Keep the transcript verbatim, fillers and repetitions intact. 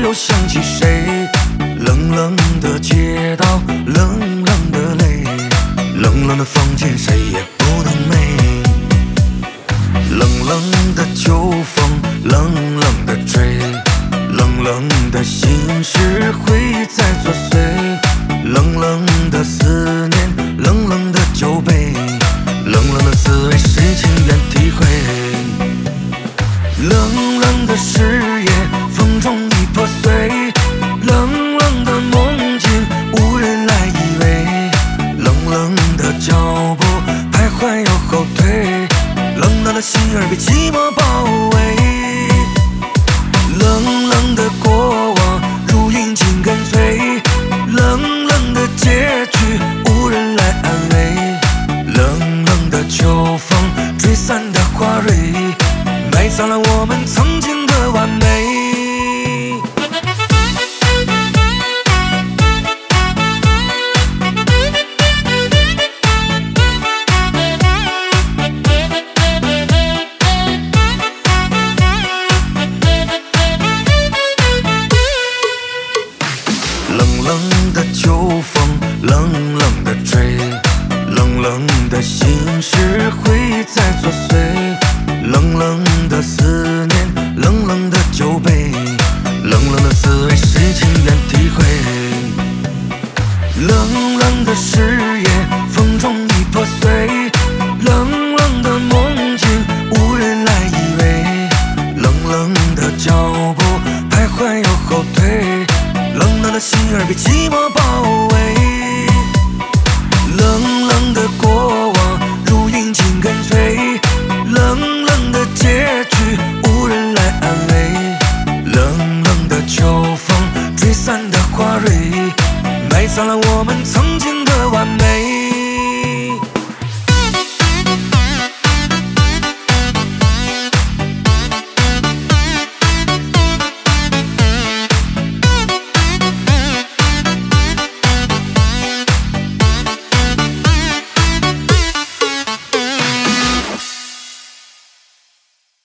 又想起谁？冷冷的街道，冷冷的泪，冷冷的房间，谁也不能美。冷冷的秋风，冷冷的吹，冷冷的心事会在作祟。冷冷的思念，冷冷的酒杯，冷冷的滋味，谁情愿体会？冷冷的誓言，风中已破碎。冷冷的梦境，无人来依偎。冷冷的脚步，徘徊又后退。冷冷的心儿被寂寞包围。冷冷的过往，如影紧跟随。冷冷的结局，无人来安慰。冷冷的秋风，吹散的花蕊，埋葬了我们曾经的完美。冷冷的秋风，冷冷的吹，冷冷的心事会在作祟。冷冷的思念，冷冷的酒杯，冷冷的滋味，谁情愿体会？冷冷的誓言，风中已破碎。冷冷的梦境，无人来依偎。冷冷的脚步，徘徊又后退。冷冷的心儿被寂寞包围。冷冷的过往，如影紧跟随。冷冷的结局，无人来安慰。冷冷的秋风，吹散的花蕊，埋葬了我们曾